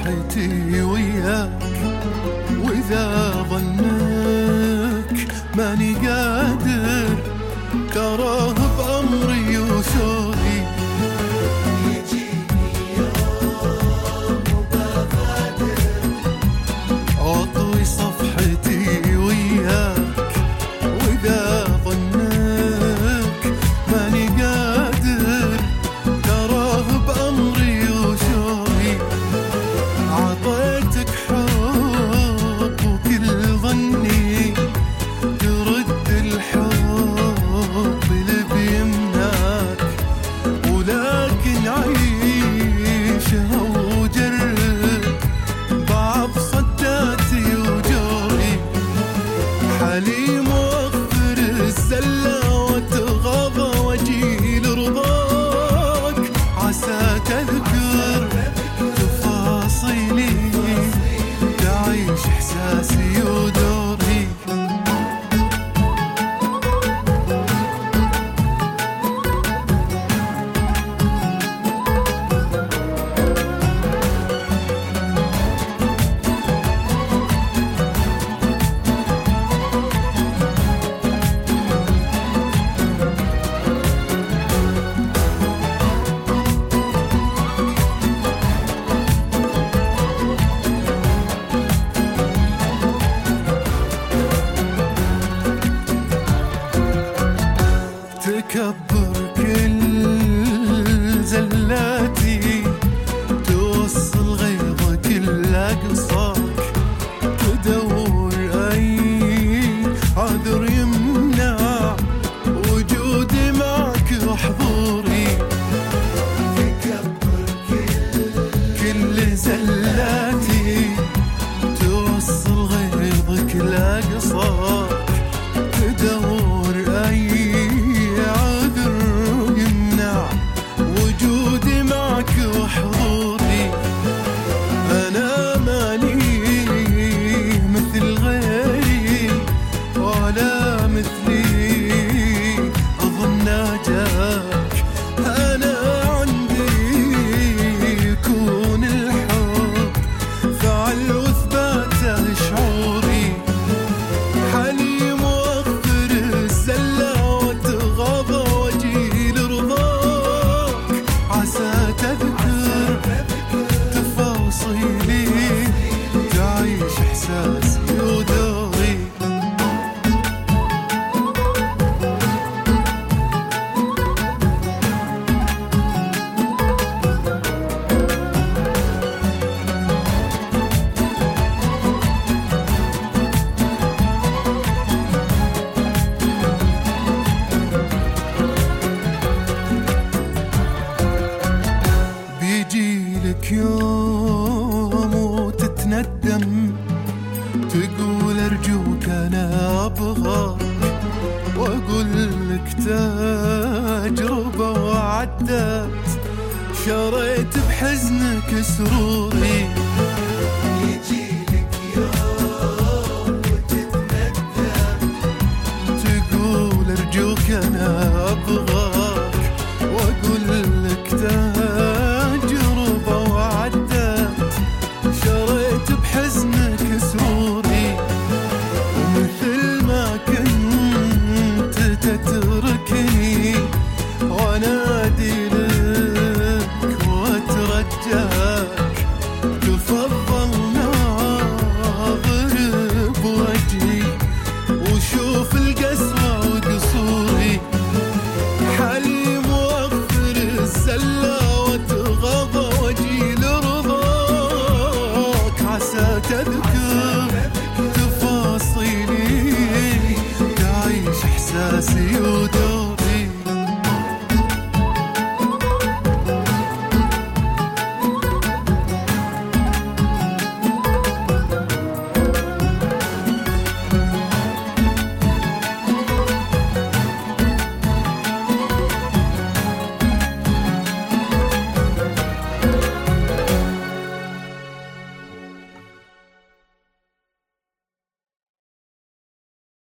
صفحتي وياك، وإذا ظنك ماني قادر تراه بأمري وشوقي. يجيني يوم وبغادر أطوي صفحتي وياك، وإذا ظنك ماني قادر تراه بأمري وشوقي. عطيتك حب وكل ظني ترد الحب اللي بيمناك، ولكن عيشها وجرب بعض صداتي وجوري. حليم واغفر الزلة واتغاضى واجي لرضاك، عسى تذكر تفاصيلي تعيش إحساسي ودوري. تكبر كل زلاتي، توصل غيظك لأقصاك، تدور أي عذر يمنع وجودي معك وحضوري. تكبر كل زلاتي، توصل غيظك لأقصاك، تدور أي وجودي معك وحضوري. أنا ماني مثل غيري ولا مثلي أظن جاك، أنا عندي يكون الحب فعل وثباته شعوري. حليم واغفر الزلة واتغاضى واجي لرضاك، عسى تذكر تفاصيلي تعيش إحساسي ودوري. بيجيلك يوم وتتندم، تقول أرجوك أنا أبغاك، وأقول لك تجربة وعدت، شريت بحزنك سروري.